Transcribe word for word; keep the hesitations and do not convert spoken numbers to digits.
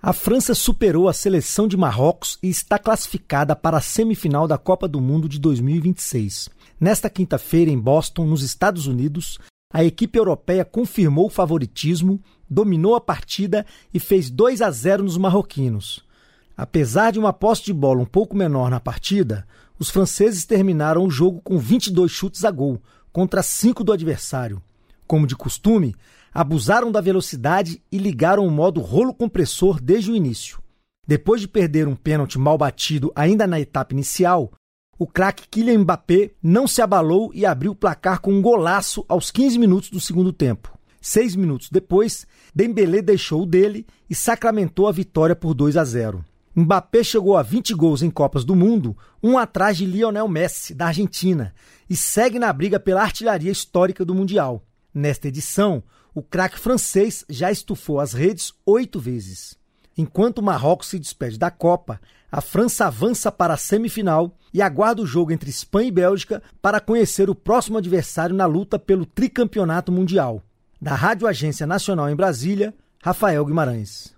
A França superou a seleção de Marrocos e está classificada para a semifinal da Copa do Mundo de dois mil e vinte e seis. Nesta quinta-feira, em Boston, nos Estados Unidos, a equipe europeia confirmou o favoritismo, dominou a partida e fez dois a zero nos marroquinos. Apesar de uma posse de bola um pouco menor na partida, os franceses terminaram o jogo com vinte e dois chutes a gol, contra cinco do adversário. Como de costume, abusaram da velocidade e ligaram o modo rolo compressor desde o início. Depois de perder um pênalti mal batido ainda na etapa inicial, o craque Kylian Mbappé não se abalou e abriu o placar com um golaço aos quinze minutos do segundo tempo. Seis minutos depois, Dembélé deixou o dele e sacramentou a vitória por dois a zero. Mbappé chegou a vinte gols em Copas do Mundo, um atrás de Lionel Messi, da Argentina, e segue na briga pela artilharia histórica do Mundial. Nesta edição, o craque francês já estufou as redes oito vezes. Enquanto o Marrocos se despede da Copa, a França avança para a semifinal e aguarda o jogo entre Espanha e Bélgica para conhecer o próximo adversário na luta pelo tricampeonato mundial. Da Rádio Agência Nacional em Brasília, Rafael Guimarães.